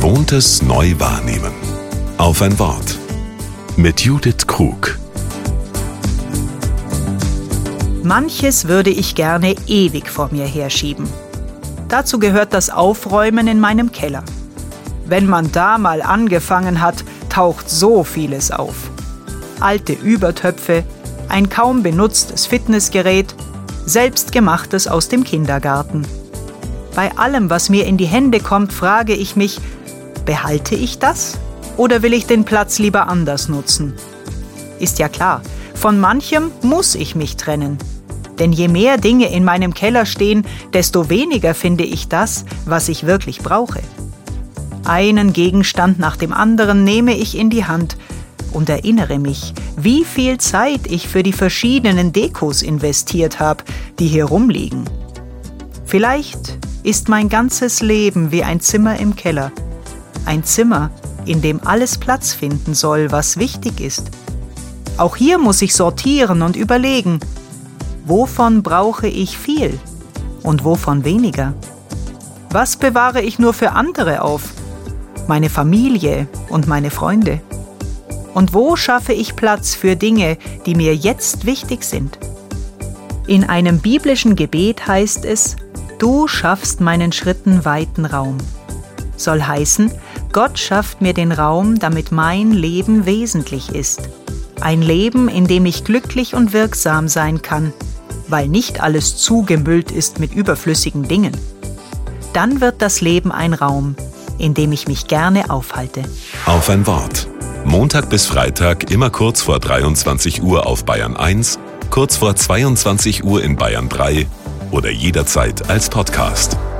Gewohntes neu wahrnehmen. Auf ein Wort. Mit Judith Krug. Manches würde ich gerne ewig vor mir herschieben. Dazu gehört das Aufräumen in meinem Keller. Wenn man da mal angefangen hat, taucht so vieles auf. Alte Übertöpfe, ein kaum benutztes Fitnessgerät, selbstgemachtes aus dem Kindergarten. Bei allem, was mir in die Hände kommt, frage ich mich, behalte ich das oder will ich den Platz lieber anders nutzen? Ist ja klar, von manchem muss ich mich trennen. Denn je mehr Dinge in meinem Keller stehen, desto weniger finde ich das, was ich wirklich brauche. Einen Gegenstand nach dem anderen nehme ich in die Hand und erinnere mich, wie viel Zeit ich für die verschiedenen Dekos investiert habe, die hier rumliegen. Vielleicht ist mein ganzes Leben wie ein Zimmer im Keller. Ein Zimmer, in dem alles Platz finden soll, was wichtig ist. Auch hier muss ich sortieren und überlegen, wovon brauche ich viel und wovon weniger? Was bewahre ich nur für andere auf? Meine Familie und meine Freunde? Und wo schaffe ich Platz für Dinge, die mir jetzt wichtig sind? In einem biblischen Gebet heißt es, du schaffst meinen Schritten weiten Raum. Soll heißen, Gott schafft mir den Raum, damit mein Leben wesentlich ist. Ein Leben, in dem ich glücklich und wirksam sein kann, weil nicht alles zugemüllt ist mit überflüssigen Dingen. Dann wird das Leben ein Raum, in dem ich mich gerne aufhalte. Auf ein Wort. Montag bis Freitag immer kurz vor 23 Uhr auf Bayern 1, kurz vor 22 Uhr in Bayern 3 oder jederzeit als Podcast.